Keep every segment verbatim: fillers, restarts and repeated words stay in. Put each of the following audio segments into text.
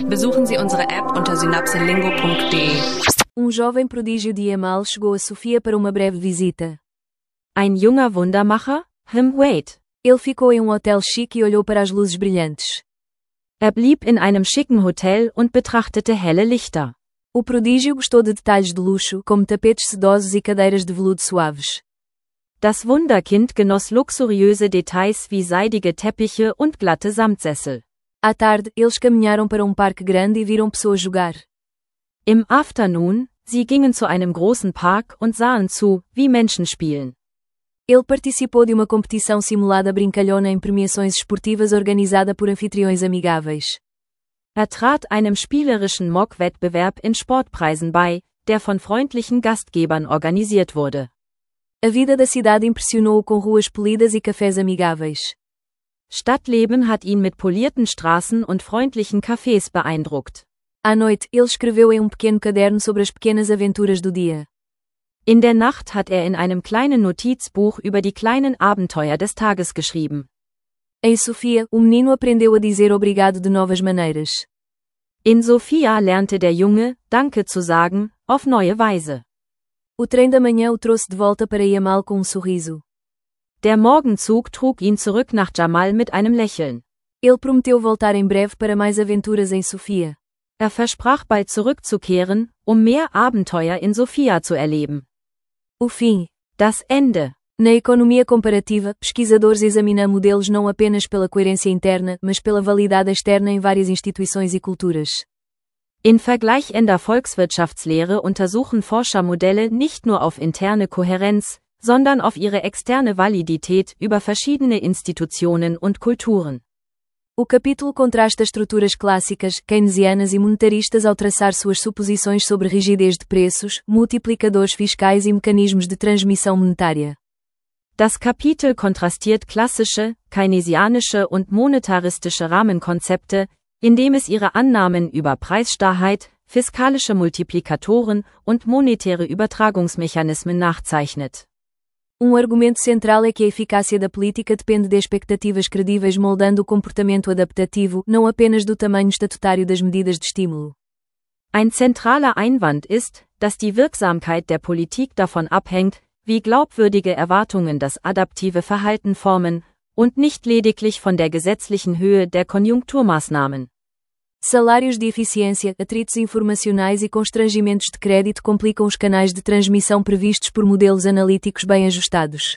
Besuchen Sie unsere App unter synapselingo ponto de. Um jovem prodígio de Yamal chegou a Sofia para uma breve visita. Ein junger Wundermacher? Hm, wait. Ele ficou em um hotel chique e olhou para as luzes brilhantes. Er blieb in einem schicken Hotel und betrachtete helle Lichter. O prodígio gostou de detalhes de luxo, como tapetes sedosos e cadeiras de veludo suaves. Das Wunderkind genoss luxuriöse Details wie seidige Teppiche und glatte Samtsessel. À tarde, eles caminharam para um parque grande e viram pessoas jogar. Im Afternoon, sie gingen zu einem großen Park und sahen zu, wie Menschen spielen. Ele participou de uma competição simulada brincalhona em premiações esportivas organizada por anfitriões amigáveis. Er trat einem spielerischen Mock-Wettbewerb in Sportpreisen bei, der von freundlichen Gastgebern organisiert wurde. A vida da cidade impressionou-o com ruas polidas e cafés amigáveis. Stadtleben hat ihn mit polierten Straßen und freundlichen Cafés beeindruckt. À noite, ele escreveu em um pequeno caderno sobre as pequenas aventuras do dia. In der Nacht hat er in einem kleinen Notizbuch über die kleinen Abenteuer des Tages geschrieben. Em Sofia, o menino aprendeu a dizer obrigado de novas maneiras. In Sofia lernte der Junge, Danke zu sagen, auf neue Weise. O trem da manhã o trouxe de volta para Yamal com um sorriso. Der Morgenzug trug ihn zurück nach Jamal mit einem Lächeln. Ele prometeu voltar em breve para mais aventuras em Sofia. Er versprach bald zurückzukehren, um mehr Abenteuer in Sofia zu erleben. O fim. Das Ende. Na economia comparativa, pesquisadores examinam modelos não apenas pela coerência interna, mas pela validade externa em várias instituições e culturas. In vergleichender Volkswirtschaftslehre untersuchen Forscher Modelle nicht nur auf interne Kohärenz, sondern auf ihre externe Validität über verschiedene Institutionen und Kulturen. O capítulo contrasta estruturas clássicas, keynesianas e monetaristas ao traçar suas suposições sobre rigidez de preços, multiplicadores fiscais e mecanismos de transmissão monetária. Das Kapitel kontrastiert klassische, keynesianische und monetaristische Rahmenkonzepte, indem es ihre Annahmen über Preisstarrheit, fiskalische Multiplikatoren und monetäre Übertragungsmechanismen nachzeichnet. Um argumento central é que a eficácia da política depende de expectativas credíveis moldando o comportamento adaptativo, não apenas do tamanho estatutário das medidas de estímulo. Ein zentraler Einwand ist, dass die Wirksamkeit der Politik davon abhängt, wie glaubwürdige Erwartungen das adaptive Verhalten formen, und nicht lediglich von der gesetzlichen Höhe der Konjunkturmaßnahmen. Salários de eficiência, atritos informacionais e constrangimentos de crédito complicam os canais de transmissão previstos por modelos analíticos bem ajustados.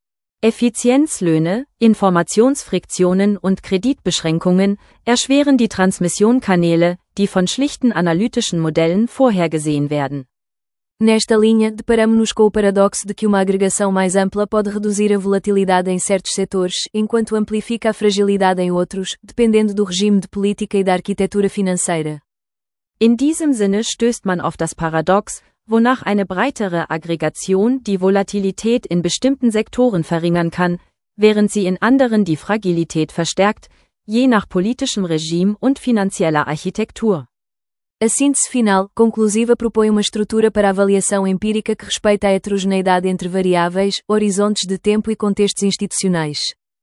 Effizienzlöhne, Informationsfriktionen und Kreditbeschränkungen erschweren die Transmissionkanäle, die von schlichten analytischen Modellen vorhergesehen werden. Nesta linha, deparamo-nos com o paradoxo de que uma agregação mais ampla pode reduzir a volatilidade em certos setores, enquanto amplifica a fragilidade em outros, dependendo do regime de política e da arquitetura financeira. In diesem Sinne stößt man auf das Paradox, wonach eine breitere Aggregation die Volatilität in bestimmten Sektoren verringern kann, während sie in anderen die Fragilität verstärkt, je nach politischem Regime und finanzieller Architektur. A síntese final, conclusiva propõe uma estrutura para avaliação empírica que respeita a heterogeneidade entre variáveis, horizontes de tempo e contextos institucionais.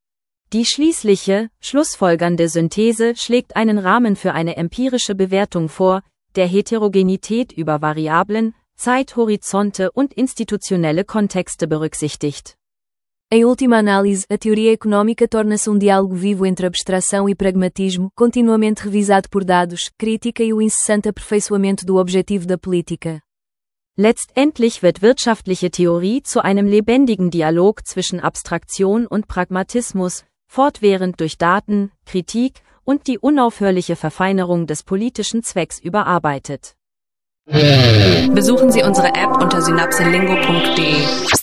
Die schließliche, schlussfolgernde Synthese schlägt einen Rahmen für eine empirische Bewertung vor, der Heterogenität über Variablen, Zeithorizonte und institutionelle Kontexte berücksichtigt. Em última análise, a teoria econômica torna-se um diálogo vivo entre abstração e pragmatismo, continuamente revisado por dados, crítica e o incessante aperfeiçoamento do objetivo da política. Letztendlich wird wirtschaftliche Theorie zu einem lebendigen Dialog zwischen Abstraktion und Pragmatismus, fortwährend durch Daten, Kritik und die unaufhörliche Verfeinerung des politischen Zwecks überarbeitet. Besuchen Sie unsere App unter synapselingo punkt de.